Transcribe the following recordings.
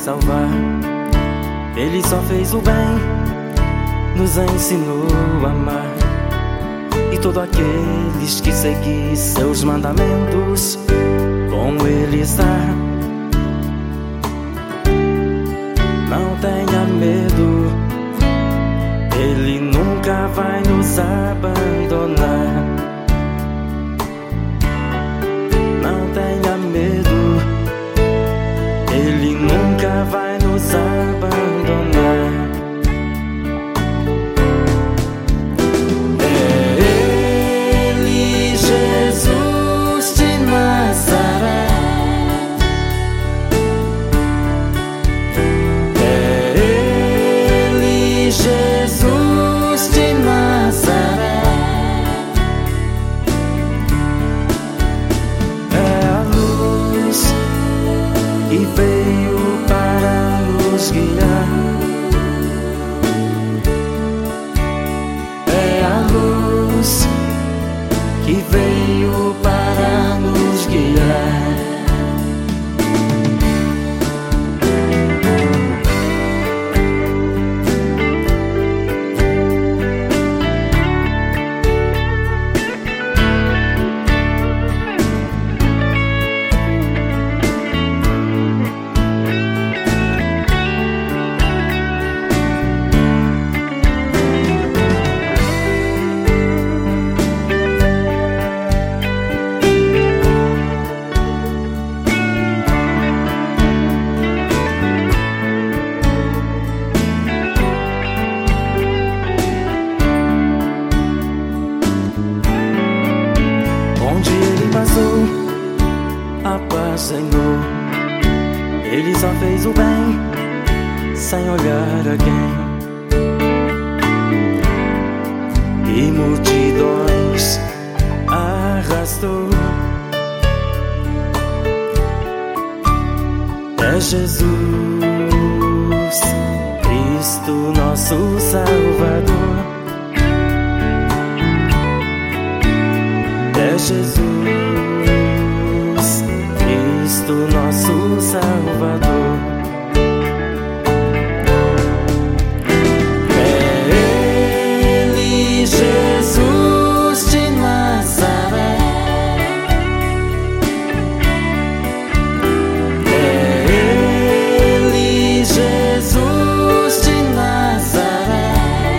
salvar. Ele só fez o bem, nos ensinou a amar. E todos aqueles que seguem seus mandamentos, com Ele está. Não tenha medo, Ele nunca vai nos abandonar. Não tenha medo, Ele nunca vai nos abandonar. É Ele, Jesus de Nazaré. É Ele, Jesus de Nazaré. É a luz que veio para nos guiar. É a luz que veio para nos guiar. Onde Ele passou, a paz reinou. Ele só fez o bem, sem olhar a quem. E multidões arrastou. É Jesus Cristo, nosso Salvador. É Jesus Cristo, nosso Salvador. É Ele, Jesus de Nazaré. É Ele, Jesus de Nazaré.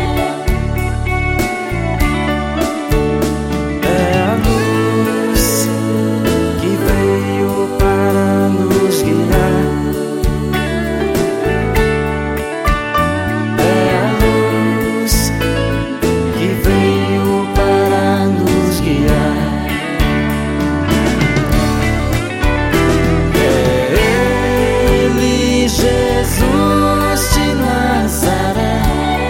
É a luz que veio para nos guiar. É a luz que veio para nos guiar. É Ele, Jesus de Nazaré.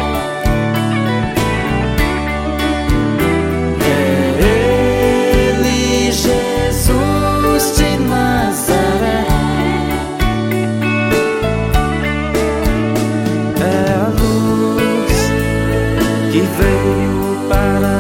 É Ele, Jesus de Nazaré. É a luz que veio para